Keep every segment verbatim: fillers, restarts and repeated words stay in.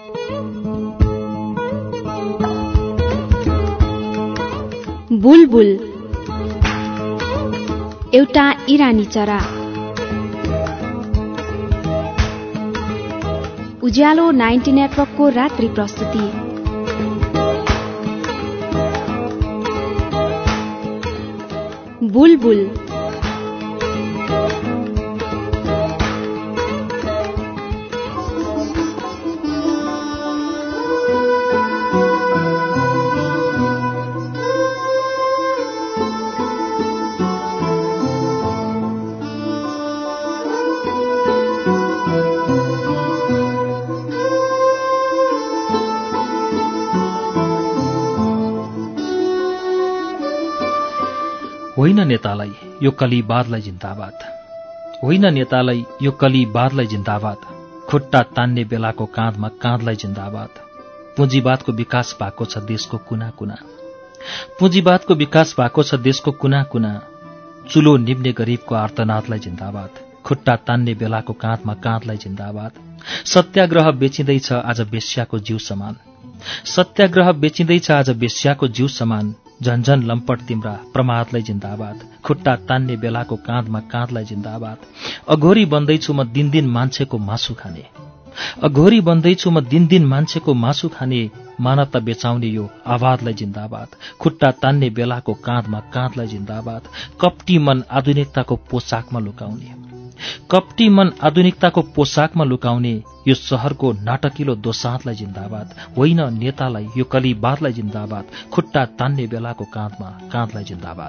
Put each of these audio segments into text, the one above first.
बुलबुल एउटा इरानी चरा। उज्यालो नाइन्टी नेटवर्कको रात्रि प्रस्तुति। बुलबुल होइन नेतालाई यो कलीबादलाई जिन्दाबाद, होइन नेतालाई यो कलीबादलाई जिन्दाबाद, खुट्टा तान्ने बेलाको काँधमा काँधलाई जिन्दाबाद। पुँजीवादको विकास भएको छ देशको कुना कुना, पुँजीवादको विकास भएको छ देशको कुना कुना। चुलो निम्ने गरीबको आर्तनादलाई जिन्दाबाद, खुट्टा तान्ने बेलाको काँधमा काँधलाई जिन्दाबाद। सत्याग्रह बेचिँदैछ आज बेश्याको जीव समान, सत्याग्रह बेचिँदैछ आज बेश्याको जीव समान। झन्झन लम्पट तिम्रा प्रमादलाई जिन्दाबाद, खुट्टा तान्ने बेलाको काँधमा काँधलाई जिन्दाबाद। अघोरी बन्दैछु म दिन दिन मान्छेको मासु खाने, अघोरी बन्दैछु म दिन दिन मान्छेको मासु खाने। मानवता बेचाउने यो आवाजलाई जिन्दाबाद, खुट्टा तान्ने बेलाको काँधमा काँधलाई जिन्दाबाद। कपटी मन आधुनिकताको पोसाकमा लुकाउने, कपटी मन आधुनिकताको पोसाकमा लुकाउने। यो शहरको नाटकिलो दोसाँधलाई जिन्दाबाद, होइन नेतालाई यो कलीबादलाई जिन्दाबाद, खुट्टा तान्ने बेलाको काँधमा काँधलाई जिन्दाबाद।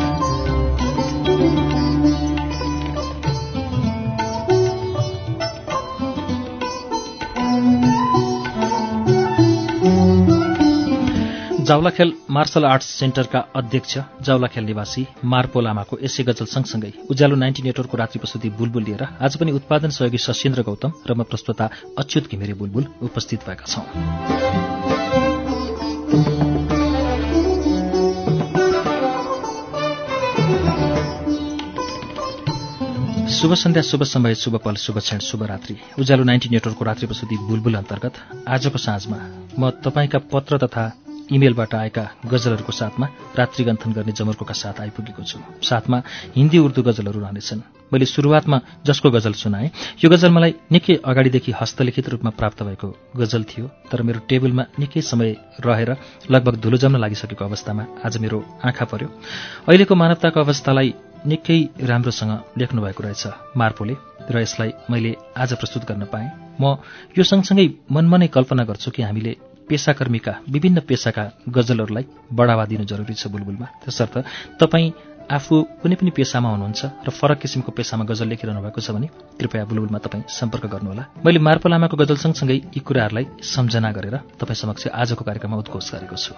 जाउलाखेल मार्शल आर्ट्स सेन्टरका अध्यक्ष जाउलाखेल निवासी मार्पो लामाको यसै गजल सँगसँगै उज्यालो नाइन्टी नेटवर्कको रात्रि प्रस्तुति बुलबुल लिएर आज पनि उत्पादन सहयोगी सशेन्द्र गौतम र म प्रस्तोता अच्युत घिमिरे बुलबुल उपस्थित भएका छौं। शुभ सन्ध्या, शुभ समय, शुभ पल, शुभ क्षण, शुभ रात्रि। उज्यालो नाइन्टी नेटवर्कको रात्रि प्रस्तुति बुलबुल अन्तर्गत आजको साँझमा म तपाईका पत्र तथा इमेलबाट आएका गजलहरूको साथमा रात्रिगन्थन गर्ने जमर्कोका साथ आइपुगेको छु। साथमा हिन्दी उर्दू गजलहरू रहनेछन्। मैले सुरुवातमा जसको गजल सुनाएँ यो गजल मलाई निकै अगाडिदेखि हस्तलिखित रूपमा प्राप्त भएको गजल थियो, तर मेरो टेबलमा निकै समय रहेर लगभग धुलो जम्न लागिसकेको अवस्थामा आज मेरो आँखा पर्यो। अहिलेको मानवताको अवस्थालाई निकै राम्रोसँग लेख्नुभएको रहेछ मार्पोले र यसलाई मैले आज प्रस्तुत गर्न पाएँ। म यो सँगसँगै मनमा नै कल्पना गर्छु कि हामीले पेसाकर्मीका विभिन्न पेसाका गजलहरूलाई बढावा दिनु जरुरी छ बुलबुलमा। त्यसर्थ तपाईँ आफू कुनै पनि पेसामा हुनुहुन्छ र फरक किसिमको पेसामा गजल लेखिरहनु भएको छ भने कृपया बुलबुलमा तपाईँ सम्पर्क गर्नुहोला। मैले मार्पो लामाको गजल सँगसँगै यी कुराहरूलाई सम्झना गरेर तपाईँ समक्ष आजको कार्यक्रममा उद्घोष गरेको छु।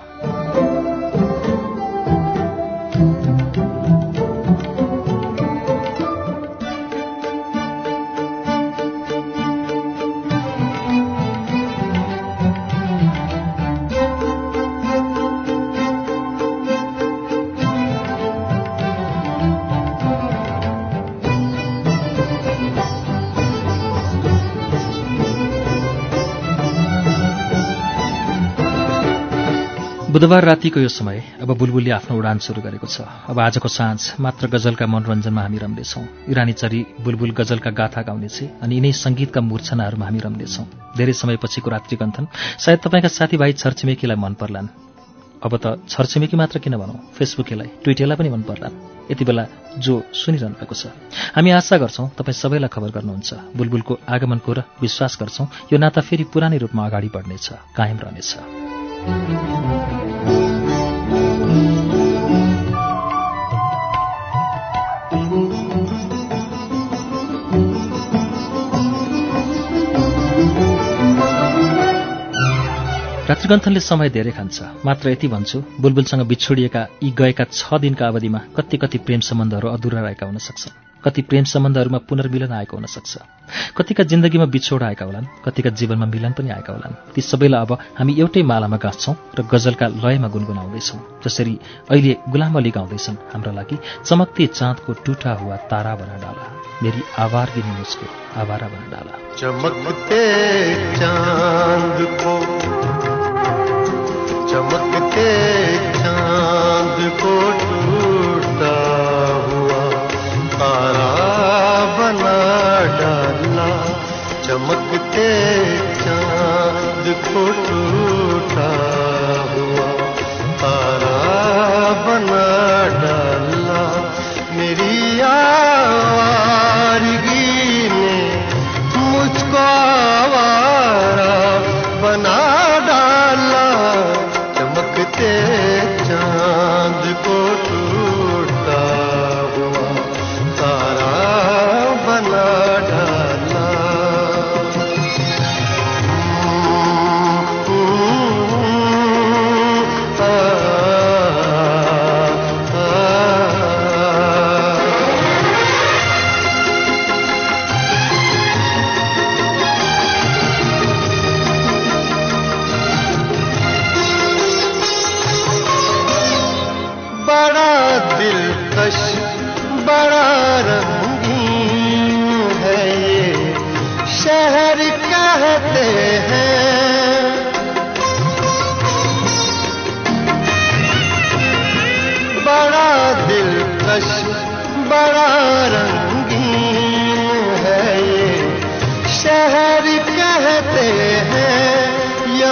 बुधबार रातिको यो समय अब बुलबुलले आफ्नो उडान सुरु गरेको छ। अब आजको साँझ मात्र गजलका मनोरञ्जनमा हामी रम्नेछौँ। इरानी चरी बुलबुल गजलका गाथा गाउनेछे अनि यिनै सङ्गीतका मूर्छनाहरूमा हामी रम्नेछौँ। धेरै समयपछिको रात्रिगन्थन सायद तपाईँका साथीभाइ छरछिमेकीलाई मन पर्लान्। अब त छरछिमेकी मात्र किन भनौँ, फेसबुकलाई ट्विटरलाई पनि मन पर्लान् यति बेला जो सुनिरहनु भएको छ। हामी आशा गर्छौँ तपाईँ सबैलाई खबर गर्नुहुन्छ। बुलबुलको आगमनको र विश्वास गर्छौँ यो नाता फेरि पुरानै रूपमा अगाडि बढ्नेछ, कायम रहनेछ। रात्रिगन्थनले समय धेरै खान्छ। मात्र यति भन्छु, बुलबुलसँग बिछोडिएका यी गएका छ दिनका अवधिमा कति कति प्रेम सम्बन्धहरू अधुरा रहेका हुन सक्छन्। कति प्रेम सम्बन्धहरूमा पुनर्मिलन आएको हुन सक्छ। कतिका जिन्दगीमा बिछोड आएका होलान्, कतिका जीवनमा मिलन पनि आएका होलान्। ती सबैलाई अब हामी एउटै मालामा गाँच्छौँ र गजलका लयमा गुनगुनाउँदैछौँ। जसरी अहिले गुलाम अली गाउँदैछन् हाम्रा लागि, चमकते चाँदको टुटा हुआ तारा बना डाला, मेरी आवारगिनी मुझको आवारा बना डाला। चमकते चाँद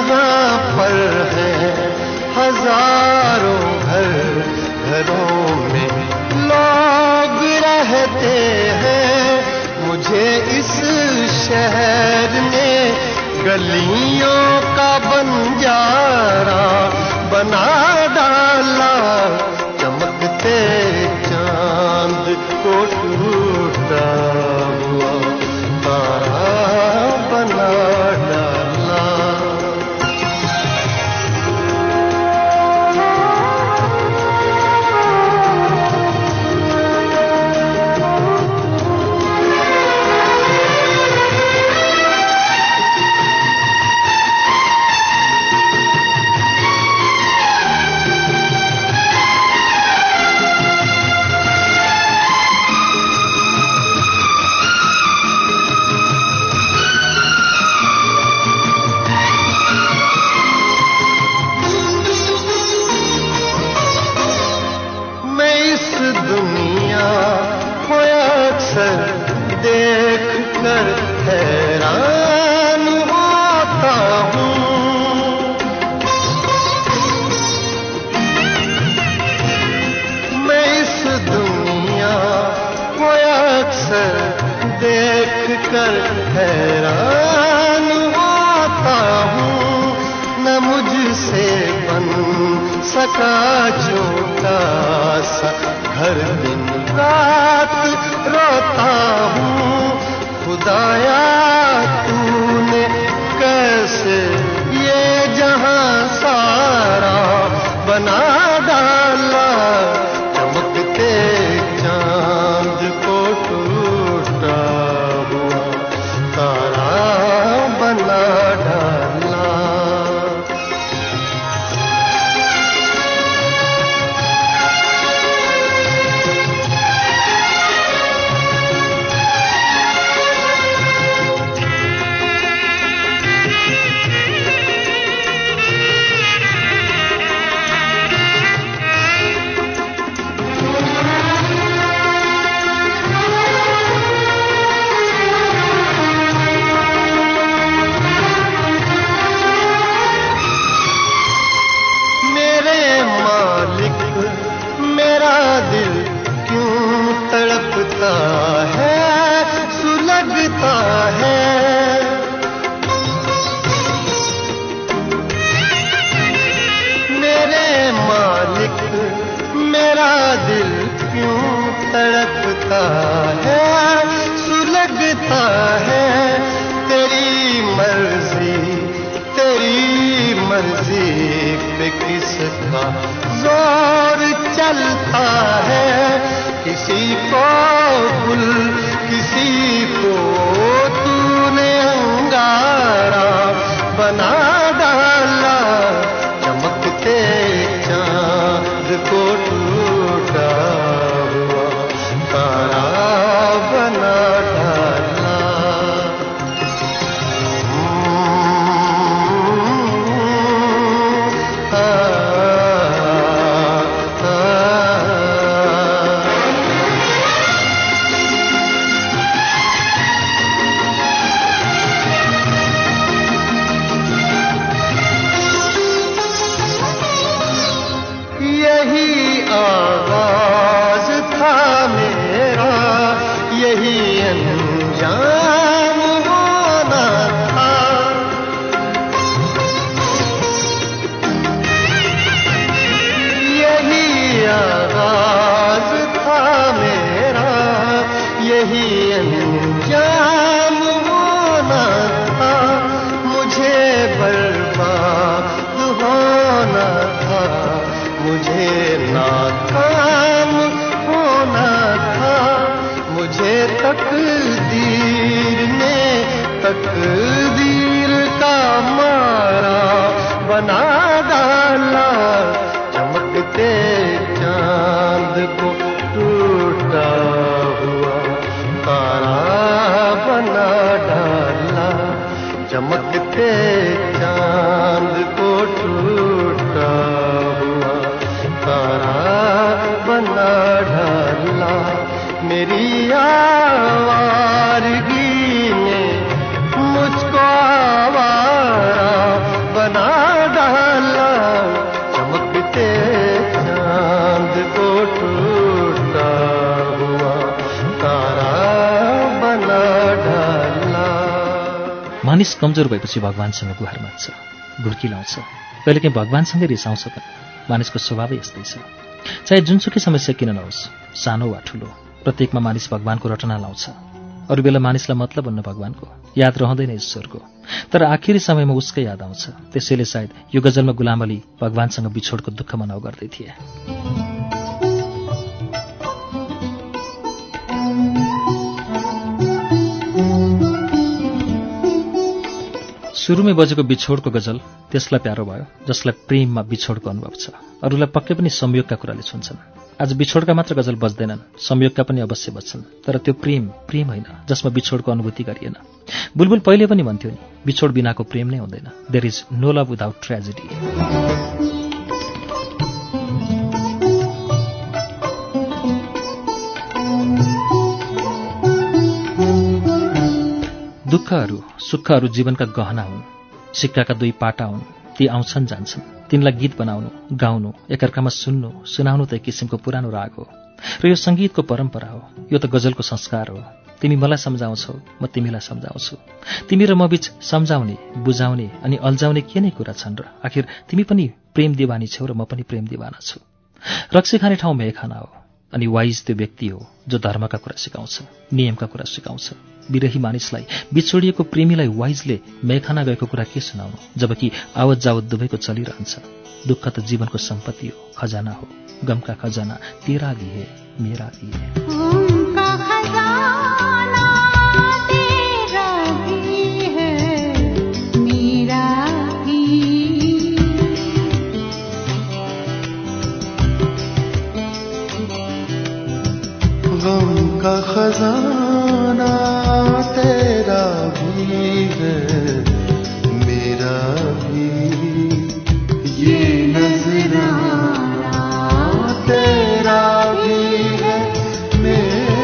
यहाँ पर है हजारों घर, घरों में लोग रहते हैं। मुझे इस शहर ने गलियों का बंजारा बना डाला। चमकते चांद को टूटा हुआ तारा बना डाला। दुनिया को अक्सर देख कर हैरान होता हूँ। मैं इस दुनिया को अक्सर देख कर हैरान होता हूँ। न मुझसे बन सका छोटा सा हर दिन रात रोता हूँ। खुदाया तूने कैसे ये जहां सारा बना डाला। चमकते चांद को टूटा हुआ तारा बना डाला। मेरा दिल क्यों तड़पता है, सुलगता है। मेरे मालिक मेरा दिल क्यों तड़पता है, सुलगता है। तेरी मर्जी तेरी मर्जी पे किसका जोर चलता है। किसी को गुल किसी को तूने अंगारा बना डाला। चमकते चांद को टूटा हुआ तारा बना डाला। यही आगाज था मेरा, यही अंजाम होना था। यही आगाज था मेरा, यही अंजाम होना था। मुझे बर्बाद होना था, मुझे नाकाम होना था। मुझे तकदीर ने तकदीर का मारा बना डाला। चमकते चांद को टूटा हुआ तारा बना डाला। चमकते चांद को टूटा हुआ तारा बना डाला। मेरी आवारगी ने मुझको आवारा बना मानिस कमजोर भएपछि भगवानसँग गुहार माग्छ, घुर्की लाउँछ, कहिलेकाहीँ भगवानसँगै रिसाउँछ पनि। मानिसको स्वभावै यस्तै छ। चाहे जुनसुकै समस्या किन नहोस्, सानो वा ठुलो, प्रत्येकमा मानिस भगवानको रटना लाउँछ। अरू बेला मानिसलाई मतलब हुन्न भगवानको, याद रहँदैन ईश्वरको, तर आखिरी समयमा उसकै याद आउँछ। त्यसैले सायद यो गजलमा गुलाम अली भगवानसँग बिछोडको दुःख मनाउ गर्दै थिए। सुरुमै बजेको बिछोडको गजल त्यसलाई प्यारो भयो जसलाई प्रेममा बिछोडको अनुभव छ। अरूलाई पक्कै पनि संयोगका कुराले छुन्छन्। आज बिछोडका मात्र गजल बज्दैनन्, संयोगका पनि अवश्य बज्छन्, तर त्यो प्रेम प्रेम होइन जसमा बिछोडको अनुभूति गरिएन। बुलबुल पहिले पनि भन्थ्यो नि, बिछोड बिनाको प्रेम नै हुँदैन। There is no love without tragedy. दुःखहरू सुखहरू जीवनका गहना हुन्, सिक्काका दुई पाटा हुन्। ती आउँछन् जान्छन्, तिनलाई गीत बनाउनु, गाउनु, एकअर्कामा सुन्नु, सुनाउनु त एक किसिमको पुरानो राग हो र यो सङ्गीतको परम्परा हो। यो त गजलको संस्कार हो। तिमी मलाई सम्झाउँछौ, म तिमीलाई सम्झाउँछु। तिमी र म बीच सम्झाउने, बुझाउने अनि अल्झाउने के नै कुरा छन् र? आखिर तिमी पनि प्रेम दिवानी छौ र म पनि प्रेम दिवाना छु। रक्सी खाने ठाउँ मेहखाना हो, अनि वाइज त्यो व्यक्ति हो जो धर्मका कुरा सिकाउँछ, नियमका कुरा सिकाउँछ। विरही मानिसलाई, बिछोडिएको प्रेमीलाई वाइजले मेहखाना गएको कुरा के सुनाउनु, जबकि आवत जावत दुवैको चलिरहन्छ। दुःख त जीवनको सम्पत्ति हो, खजाना हो। गमका खजाना तेरा भी है, मेरा भी है। गम का खजाना तेरा भी है, मेरा भी, ये नजराना तेरा भी है, मेरा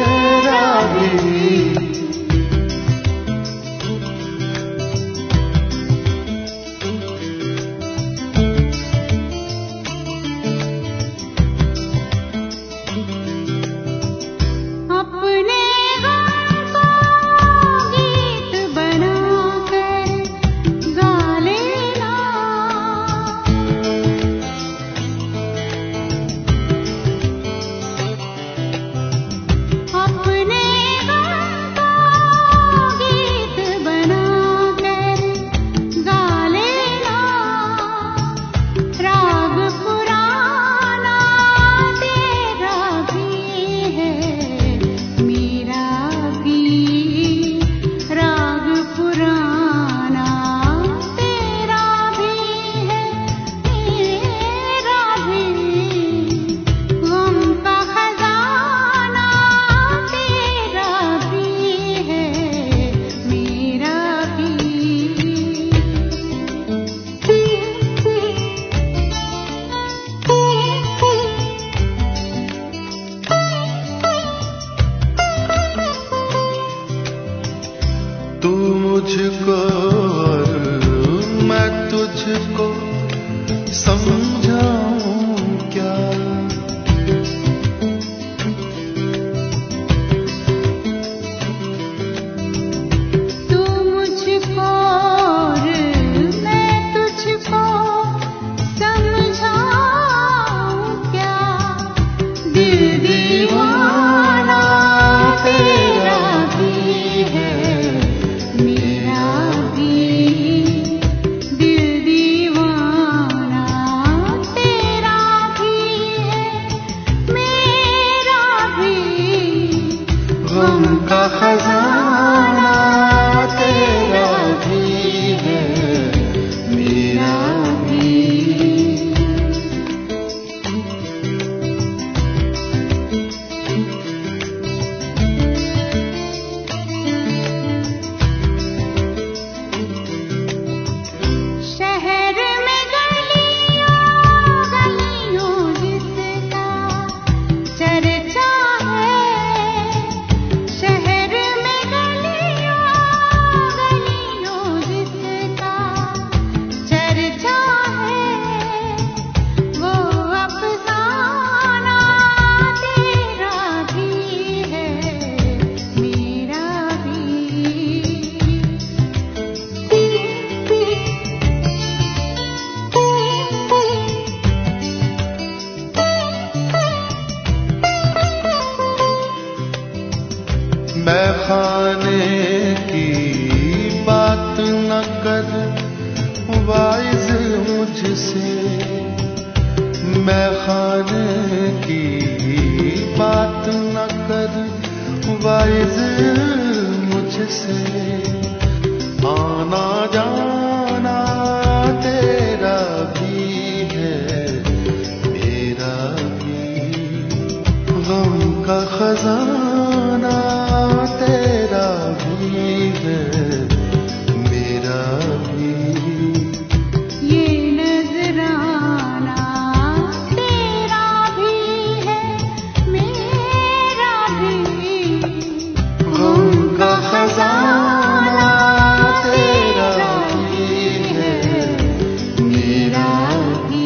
तुझसे, मैं खाने की बात न कर वाइज मुझसे, आना जाना तेरा भी है मेरा भी, गम का खजाना तेरा भी है मेरा भी, ये नजराना तेरा भी है मेरा भी, गम का खजाना तेरा भी है मेरा भी।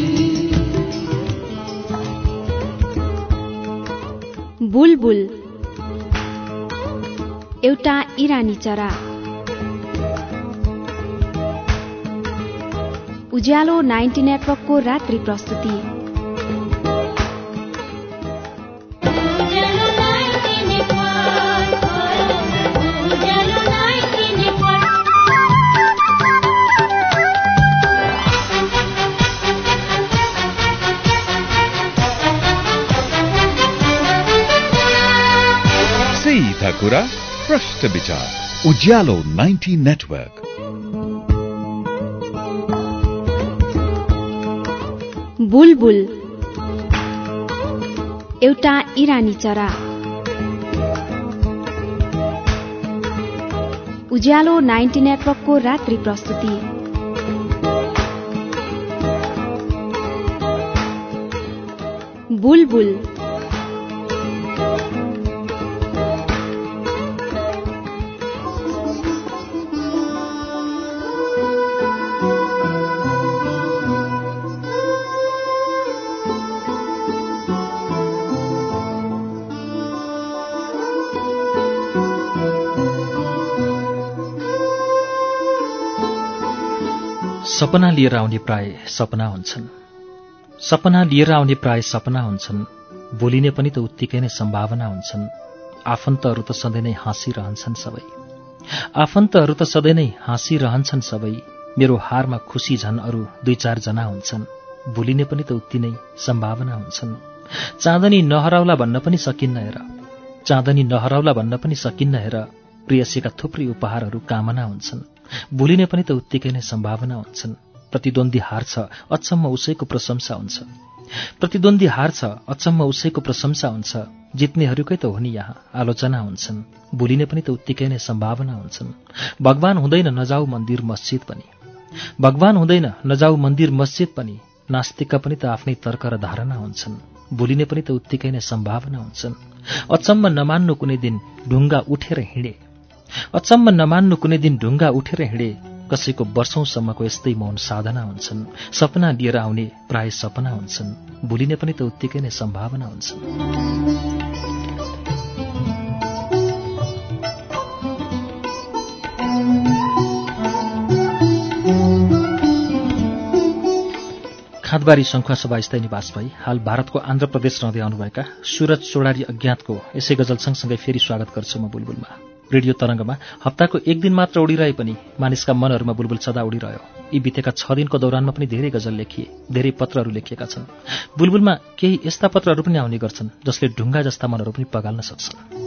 बुलबुल एउटा इरानी चरा। उज्यालो नाइन्टी नेटवर्कको रात्रि प्रस्तुति। सीधा कुरा प्रश्न विचार, उज्यालो नाइन्टी नेटवर्क। बुलबुल एउटा इरानी चरा। उज्यालो नाइन्टी नेटवर्कको रात्रि प्रस्तुति। बुलबुल सपना लिएर आउने प्राय सपना हुन्छन्, सपना लिएर आउने प्राय सपना हुन्छन्, भुलिने पनि त उत्तिकै नै सम्भावना हुन्छन्। आफन्तहरू त सधैँ नै हाँसिरहन्छन् सबै, आफन्तहरू त सधैँ नै हाँसिरहन्छन् सबै। मेरो हारमा खुसी झन् अरू दुई चार जना हुन्छन्, भुलिने पनि त उत्ति नै सम्भावना हुन्छन्। चाँदनी नहराउला भन्न पनि सकिन्न हेर, चाँदनी नहराउला भन्न पनि सकिन्न हेर। प्रेयसीका थुप्रै उपहारहरू कामना हुन्छन्, भुलिने पनि त उत्तिकै नै सम्भावना हुन्छन्। प्रतिद्वन्दी हार्छ अचम्म उसैको प्रशंसा हुन्छ, प्रतिद्वन्दी हार्छ अचम्म उसैको प्रशंसा हुन्छ। जित्नेहरूकै त हो नि यहाँ आलोचना हुन्छन्, भुलिने पनि त उत्तिकै नै सम्भावना हुन्छन्। भगवान हुँदैन नजाऊ मन्दिर मस्जिद पनि, भगवान हुँदैन नजाऊ मन्दिर मस्जिद पनि। नास्तिकका पनि त आफ्नै तर्क र धारणा हुन्छन्, भुलिने पनि त उत्तिकै नै सम्भावना हुन्छन्। अचम्म नमान्नु कुनै दिन ढुङ्गा उठेर हिँडे, अचम्म नमान्नु कुनै दिन ढुङ्गा उठेर हिँडे। कसैको वर्षौंसम्मको यस्तै मौन साधना हुन्छन्। सपना लिएर आउने प्राय सपना हुन्छन्, भुलिने पनि त उत्तिकै नै सम्भावना हुन्छन्। खादबारी शङ्खुवा सभा स्थायी निवास भई हाल भारतको आन्ध्र प्रदेश रहँदै आउनुभएका सूरज चौडारी अज्ञातको यसै गजल सँगसँगै फेरि स्वागत गर्छु म बुलबुलमा। रेडियो तरङ्गमा हप्ताको एक दिन मात्र उडिरहे पनि मानिसका मनहरूमा बुलबुल सदा उडिरह्यो। यी बितेका छ दिनको दौरानमा पनि धेरै गजल लेखिए, धेरै पत्रहरू लेखिएका छन्। बुलबुलमा केही यस्ता पत्रहरू पनि आउने गर्छन् जसले ढुङ्गा जस्ता मनहरू पनि पगाल्न सक्छन्।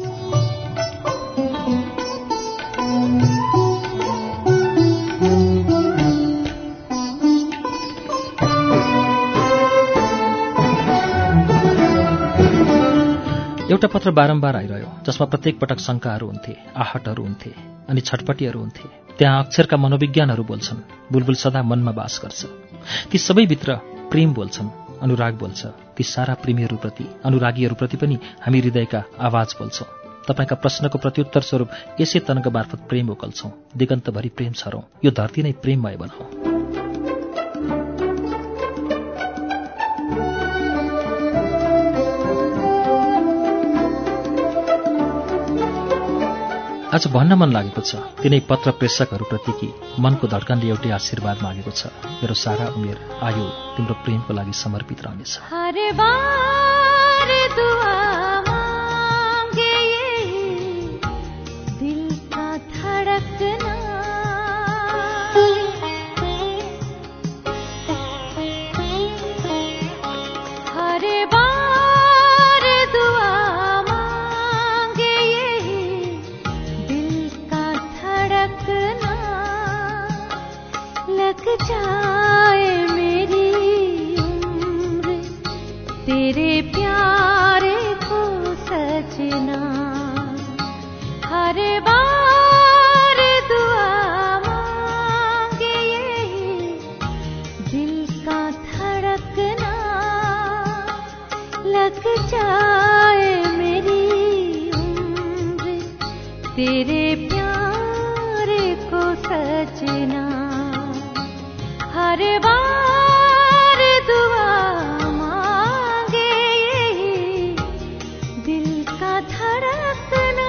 एउटा पत्र बारम्बार आइरह्यो जसमा प्रत्येक पटक शङ्काहरू हुन्थे, आहटहरू हुन्थे अनि छटपटीहरू हुन्थे। त्यहाँ अक्षरका मनोविज्ञानहरू बोल्छन्, बुलबुल सदा मनमा बास गर्छ। ती सबैभित्र प्रेम बोल्छन्, अनुराग बोल्छ। ती सारा प्रेमीहरूप्रति, अनुरागीहरूप्रति पनि हामी हृदयका आवाज बोल्छौँ। तपाईँका प्रश्नको प्रत्युत्तर स्वरूप यसै तरङ्ग मार्फत प्रेम ओकल्छौँ। दिगन्तभरि प्रेम छरौँ, यो धरती नै प्रेममय बनाऊ। आज भन्न मन लागेको छ तिनै पत्र प्रेषकहरूप्रति कि मनको धड्कनले एउटै आशीर्वाद मागेको छ। मेरो सारा उमेर आयो तिम्रो प्रेमको लागि समर्पित रहनेछ। लग जाए मेरी उम्र तेरे प्यारे को सजना, हर बार दुआ मांगे यही दिल का धड़कना, लग जाए मेरी उम्र तेरे प्यारे को सजना, हर बार दुआ मांगे यही दिल का धड़कना।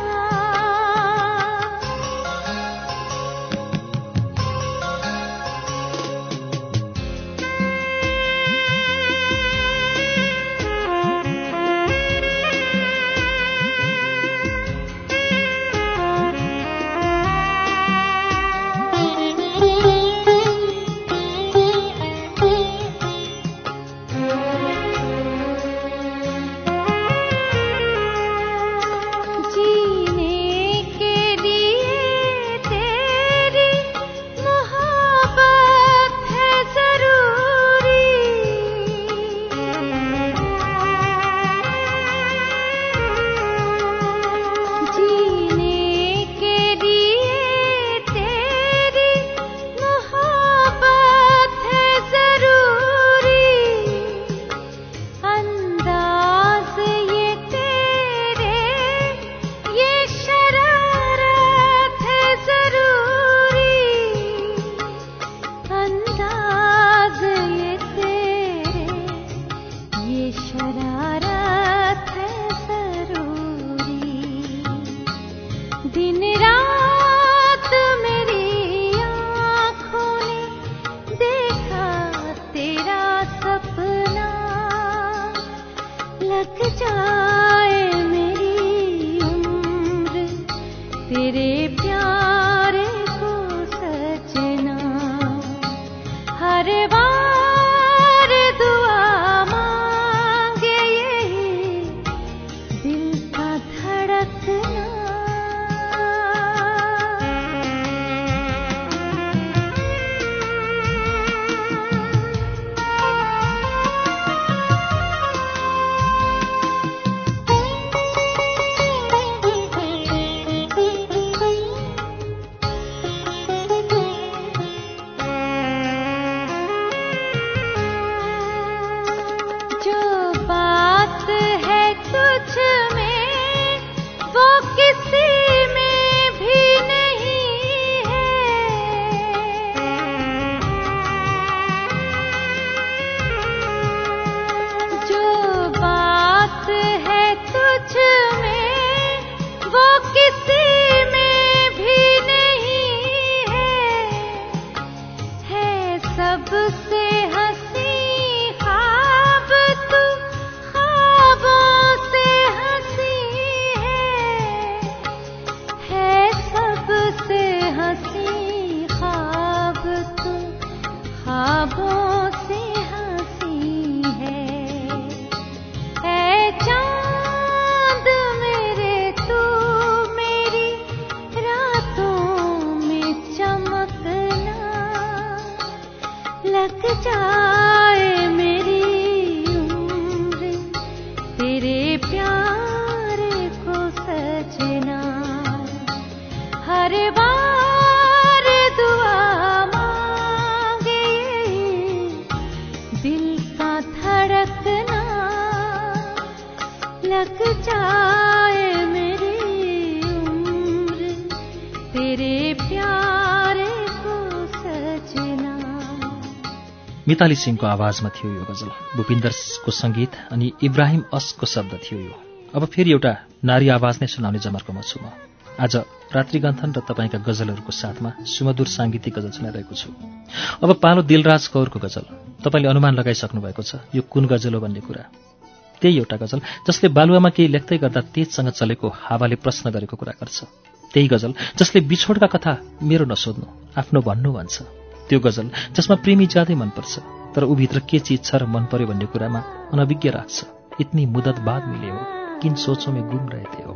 मिताली सिंहको आवाजमा थियो यो गजल, भूपिन्दरको संगीत अनि इब्राहिम असको शब्द थियो यो। अब फेरि एउटा नारी आवाज नै सुनाउने जमर्कोमा छु म। आज रात्रिगन्थन र तपाईँका गजलहरूको साथमा सुमधुर साङ्गीतिक गजल सुनाइरहेको छु। अब पालो दिलराज कौरको गजल। तपाईँले अनुमान लगाइसक्नु भएको छ यो कुन गजल हो भन्ने कुरा। त्यही एउटा गजल जसले बालुवामा केही लेख्दै गर्दा तेजसँग चलेको हावाले प्रश्न गरेको कुरा गर्छ। त्यही गजल जसले बिछोडका कथा मेरो नसोध्नु आफ्नो भन्नु भन्छ। त्यो गजल जसमा प्रेमी ज्यादै मनपर्छ तर उभित्र के चीज छ र मन पर्यो भन्ने कुरामा अनभिज्ञ राख्छ। इतनी मुद्दत बाद मिले हो, किन सोचों में गुम रहते हो।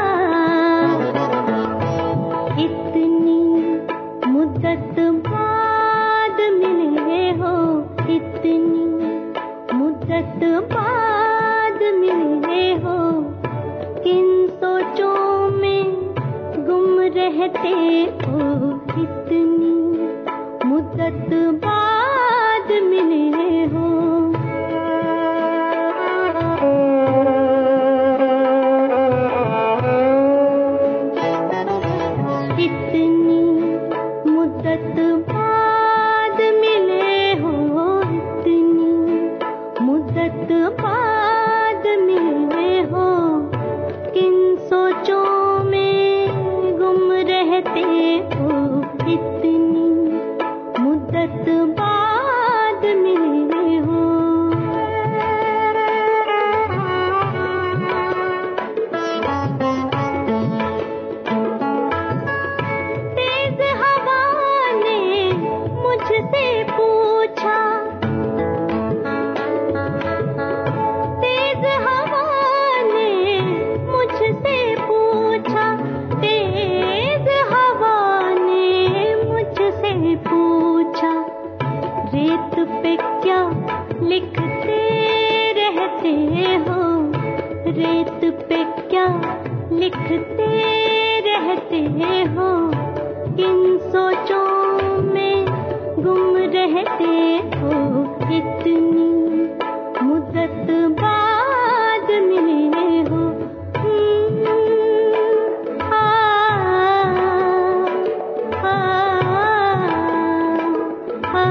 इतनी मुद्दत बाद रहते हो, इतनी मुद्दत बाद मिले हो। इतनी मुद्दत बाद मिले हो, इतनी मुद्दत बाद मिले हो। किन सोचों में गुम रहते हो, इतनी मुद्दत बाद मिले हो। तेज हवा ने मुझसे पूछा, तेज हवा ने मुझसे पूछा, तेज हवा ने मुझसे पूछा, रेत पे क्या लिखते रहते हो, रेत पे क्या लिखते रहते हो। किन सोचों में गुम रहते हो, इतनी मुद्दत बाद मिले हो। आ, आ, आ,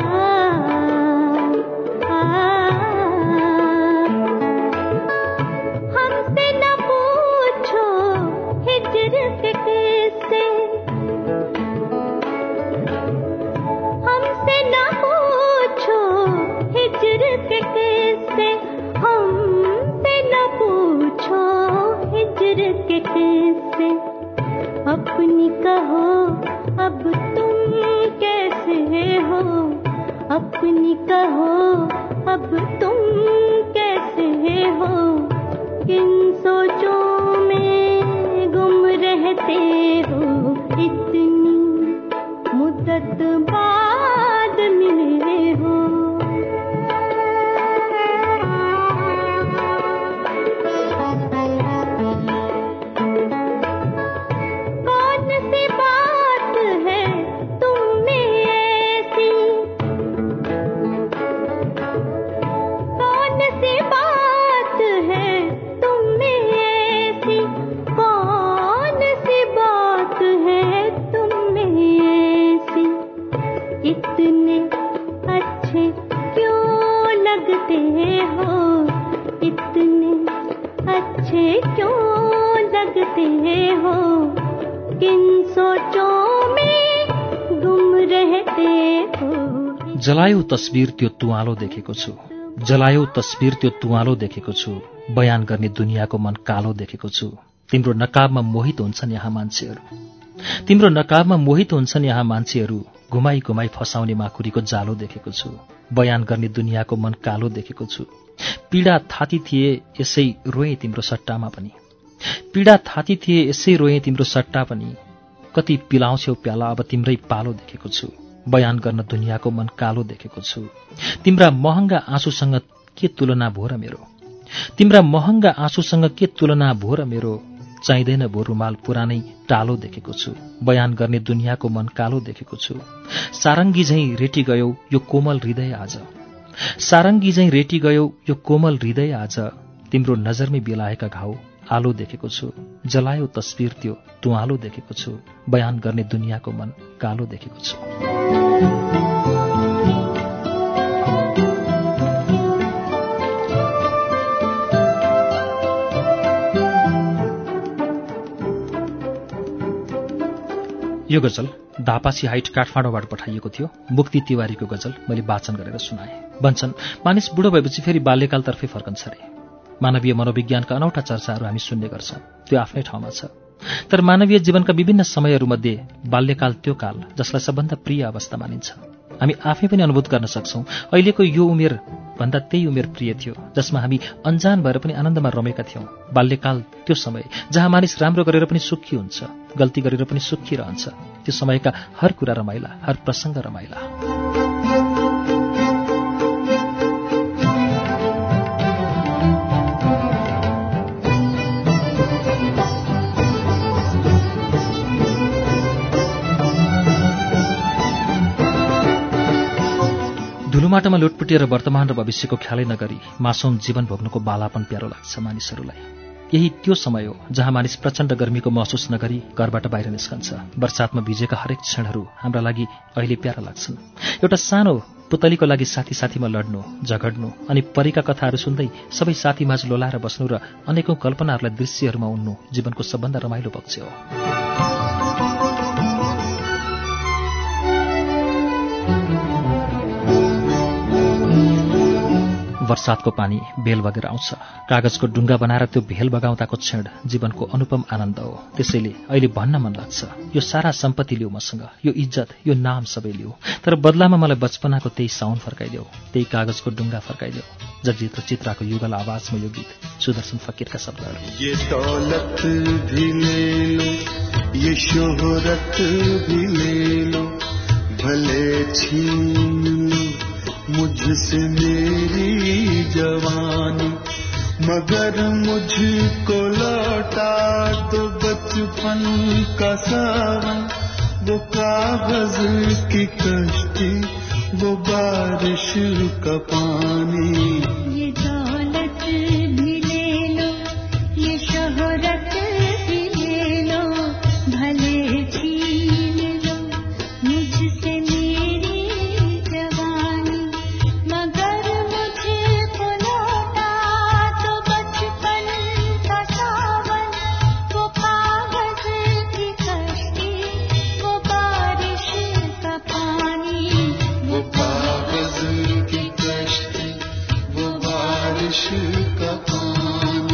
हमसे न पूछो हिजर के किस्से, हमसे न पूछो हिजर के किस्से, हमसे न पूछो हिजर के किस्से। अपनी कहो अब तुम कैसे हो, अपनी कहो अब तुम कैसे हो। किन सोचों में गुम रहते हो, इतनी मुद्दत बाद मिले हो। कौन सी बात है तुम में ऐसी, कौन सी बात है तुम में ऐसी, कौन सी बात है तुम में ऐसी। इतने अच्छे क्यों लगते हो, इतने अच्छे क्यों लगते हो। किन सोचों में गुम रहते हो। जलायो तस्बिर त्यो तुवालो देखेको छु, जलायो तस्बिर त्यो तुवालो देखेको छु, बयान गर्ने दुनियाँको मन कालो देखेको छु। तिम्रो नकाबमा मोहित हुन्छन् यहाँ मान्छेहरू, तिम्रो नकाबमा मोहित हुन्छन् यहाँ मान्छेहरू। घुमाई घुमाई फसाउने माकुरीको जालो देखेको छु, बयान गर्ने दुनियाँको मन कालो देखेको छु। पीडा थाती थिए यसै रोए तिम्रो सट्टामा पनि, पीडा थाती थिए यसै रोए तिम्रो सट्टा पनि। कति पिलाउँछौ प्याला अब तिम्रै पालो देखेको छु, बयान गर्न दुनियाँको मन कालो देखेको छु। तिम्रा महँगा आँसुसँग के तुलना भो र मेरो, तिम्रा महँगा आँसुसँग के तुलना भो र मेरो। चाहिँदैन भो रुमाल पुरानै टालो देखेको छु, बयान गर्ने दुनियाँको मन कालो देखेको छु। सारङ्गी झैं रेटी गयौ यो कोमल हृदय आज, सारङ्गी झैं रेटी गयौ यो कोमल हृदय आज। तिम्रो नजरमै बिलाएका घाउ आलो देखेको छु, जलायो तस्बिर त्यो तुवालो देखेको छु, बयान गर्ने दुनियाँको मन कालो देखेको छु। यो गजल धापासी हाइट काठमाडौँबाट पठाइएको थियो। मुक्ति तिवारीको गजल मैले वाचन गरेर सुनाएँ। भन्छन् मानिस बुढो भएपछि फेरि बाल्यकालतर्फै फर्कन्छ रे। मानवीय मनोविज्ञानका अनौठा चर्चाहरू हामी सुन्ने गर्छौँ, त्यो आफ्नै ठाउँमा छ। तर मानवीय जीवनका विभिन्न समयहरूमध्ये बाल्यकाल त्यो काल जसलाई सबभन्दा प्रिय अवस्था मानिन्छ। हामी आफै पनि अनुभूत गर्न सक्छौँ अहिलेको यो उमेर भन्दा त्यही उमेर प्रिय थियो, जसमा हामी अनजान भएर पनि आनन्दमा रमेका थियौँ। बाल्यकाल त्यो समय जहाँ मानिस राम्रो गरेर पनि सुखी हुन्छ, गल्ती गरेर पनि सुखी रहन्छ। त्यो समयका हर कुरा रमाइला, हर प्रसङ्ग रमाइला। धुलो माटोमा लुटपुटिएर वर्तमान र भविष्यको ख्यालै नगरी मासूम जीवन भोग्नुको बालापन प्यारो लाग्छ मानिसहरूलाई। यही त्यो समय हो जहाँ मानिस प्रचण्ड गर्मीको महसुस नगरी घरबाट बाहिर निस्कन्छ। बर्सातमा भिजेका हरेक क्षणहरू हाम्रा लागि अहिले प्यारा लाग्छन्। एउटा सानो पुतलीको लागि साथी साथीमा लड्नु, झगड्नु अनि परीका कथाहरू सुन्दै सबै साथीमाझ लोलाएर बस्नु र अनेकौं कल्पनाहरूलाई दृश्यहरूमा उन्नु जीवनको सबभन्दा रमाइलो पक्ष हो। वर्षातको पानी भेल बगेर आउँछ। कागजको डुङ्गा बनाएर त्यो भेल बगाउँदाको क्षण जीवनको अनुपम आनन्द हो। त्यसैले अहिले भन्न मन लाग्छ, यो सारा सम्पत्ति लिऊ मसँग, यो इज्जत, यो नाम सबै लिऊ, तर बदलामा मलाई बचपनाको त्यही साउन फर्काइदेऊ, त्यही कागजको डुङ्गा फर्काइदेऊ। जगजित चित्राको युगल आवाजमा यो गीत, सुदर्शन फकीरका शब्दहरू। ये दौलत भी ले लो, ये शोहरत भी ले लो, भले छीन लो मुझसे मेरी जवानी, मगर मुझको लौटा दो बचपन का सावन, वो कागज की कश्ती, वो बारिश का पानी। ये दौलत भी ले लो, ये शोहरत भी ले लो, भले छीन लो मुझसे मेरी जवानी, मगर मुझको लौटा दो बचपन का सावन, वो कागज की कश्ती, वो बारिश का पानी। वो कागज की कश्ती, वो बारिश का पानी।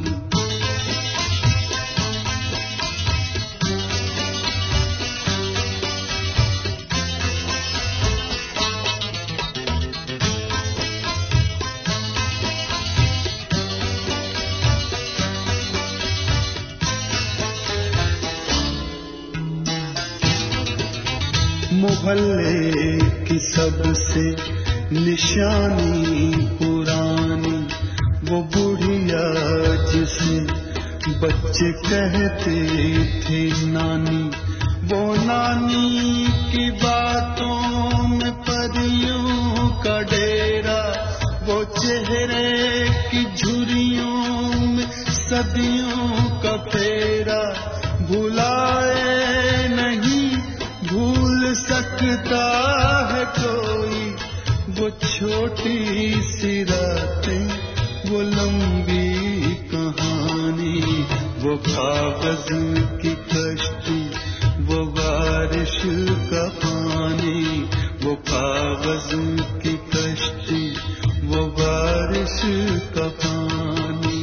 मोहल्ले की सबसे निशानी पुरानी, वो बुढ़िया जिसे बच्चे कहते थे नानी, वो नानी की बातों में परियों का डेरा, वो चेहरे की झुर्रियों में सदियों का फेरा, भुलाए नहीं भूल सकता है कोई, वो छोटी सी रातें, वो लंबी कहानी, वो कागज की कश्ती, वो बारिश का पानी, वो कागज की कश्ती, वो बारिश का पानी।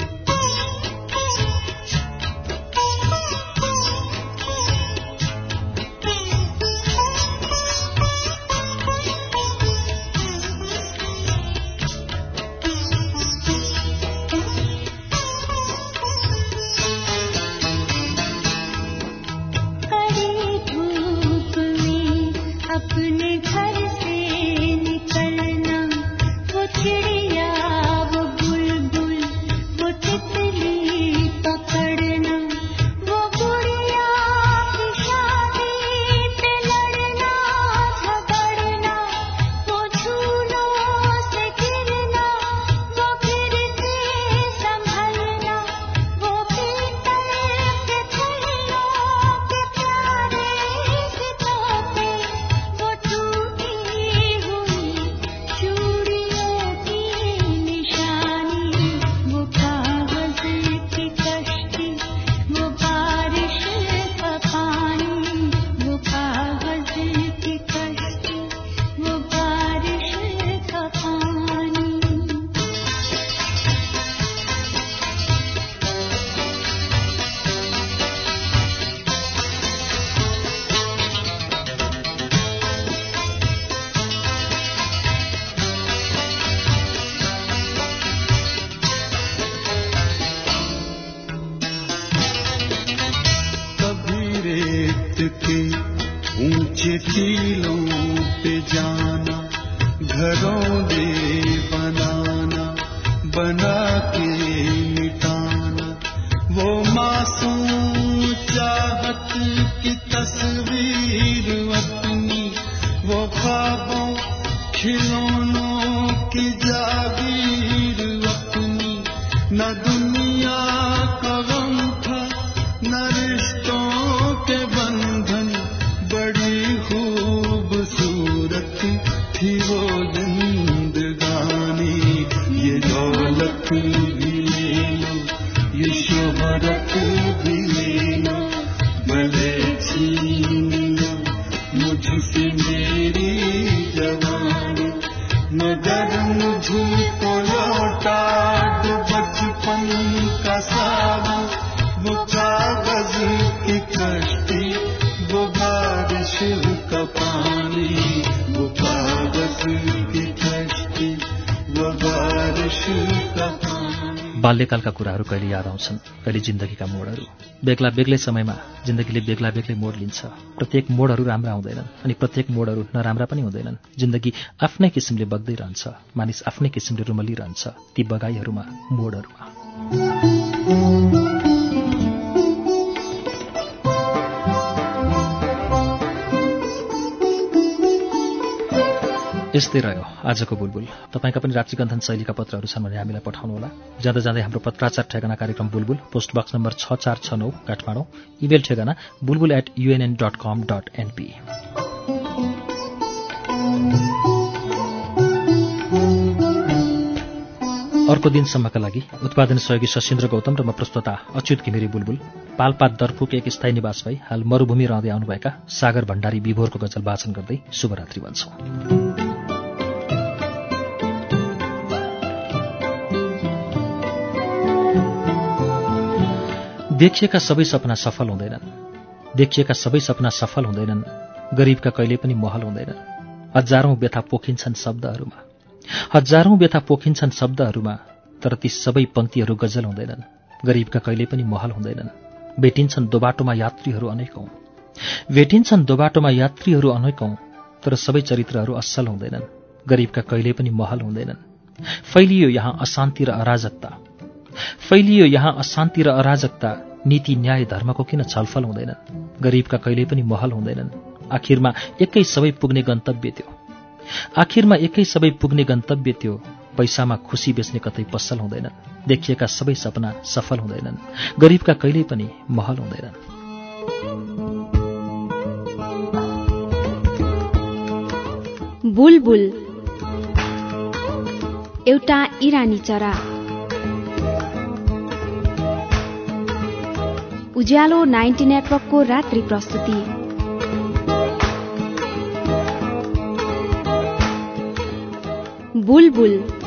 अपने घर से निकलना, वो चिड़िया, वो बुलबुल, वो तितली पकड़ना, वो बुढ़िया की शादी पे लड़ना झगड़ना, वो झूलों से गिरना, वो गिरते संभलना, वो पीतल के थैलों के प्यारे से तोते, वो टूटी हुई चूड़ियों की निशानी, वो कागज की कश्ती, वो बारिश का पानी, वो कागज की कश्ती, वो बारिश का पानी। कभी रेत के ऊंचे टीलों पे जाना, घरों दे बनाना, बना के मिटाना, वो मासूम चाहत की तस्वीर अपनी, वो ख्वाबों खिलौनों की जागीर अपनी, न दुनिया का गम था न रिश्तों के बंधन, बड़ी खूबसूरत थी वो जिंदगानी। ये दौलत भी ले लो, ये शोहरत भी ले लो, भले छीन लो मुझसे मेरी जवानी, मगर मुझको लौटा दो बचपन का सावा, वो कागज की कश्ती, वो बारिश का पानी, वो कागज की कश्ती, वो बारिश का पानी। बाल्यकालका कुराहरू कहिले याद आउँछन्, कहिले जिन्दगीका मोडहरू। बेग्ला बेग्लै समयमा जिन्दगीले बेग्ला बेग्लै मोड लिन्छ। प्रत्येक मोडहरू राम्रा हुँदैनन् अनि प्रत्येक मोडहरू नराम्रा पनि हुँदैनन्। जिन्दगी आफ्नै किसिमले बग्दै रहन्छ, मानिस आफ्नै किसिमले रुमलिरहन्छ ती बगाईहरूमा, मोडहरूमा। यस्तै रह्यो आजको बुलबुल। तपाईँका पनि रात्रिगन्धन शैलीका पत्रहरू छन् भने हामीलाई पठाउनुहोला। जाँदा जाँदै हाम्रो पत्राचार ठेगाना कार्यक्रम बुलबुल, पोस्ट बक्स नम्बर छ चार छ नौ काठमाडौँ, इमेल ठेगाना Bulbul at UNN dot com dot NP. अर्को दिनसम्मका लागि उत्पादन सहयोगी सशिन्द्र गौतम र म प्रस्तोता अच्युत घिमिरे बुलबुल, पाल्पात दरफुक एक स्थायी निवास भई हाल मरुभूमि रहँदै आउनुभएका सागर भण्डारी विभोरको गजल वाचन गर्दै शुभरात्रि भन्छौं। देखिएका सबै सपना सफल हुँदैनन्, देखिएका सबै सपना सफल हुँदैनन्, गरिबका कहिले पनि महल हुँदैनन्। हजारौं व्यथा पोखिन्छन् शब्दहरूमा, हजारौं व्यथा पोखिन्छन् शब्दहरूमा, तर ती सबै पंक्तिहरू गजल हुँदैनन्। गरिबका कहिले पनि महल हुँदैनन्। भेटिन्छन् दोबाटोमा यात्रीहरू अनेकौं, भेटिन्छन् दोबाटोमा यात्रीहरू अनेकौं, तर सबै चरित्रहरू असल हुँदैनन्। गरिबका कहिले पनि महल हुँदैनन्। फैलियो यहाँ अशान्ति र अराजकता, फैलियो यहाँ अशान्ति र अराजकता, नीति न्याय धर्मको किन छलफल हुँदैनन्। गरिबका कहिले पनि महल हुँदैनन्। आखिरमा एकै सबै पुग्ने गन्तव्य त्यो, आखिरमा एकै सबै पुग्ने गन्तव्य त्यो, पैसामा खुसी बेच्ने कतै पसल हुँदैनन्। देखिएका सबै सपना सफल हुँदैनन्। गरिबका कहिले पनि महल हुँदैनन्। बुलबुल एउटा इरानी चरा। उज्यालो नाइन्टी नेटवर्कको रात्रि प्रस्तुति। बुलबुल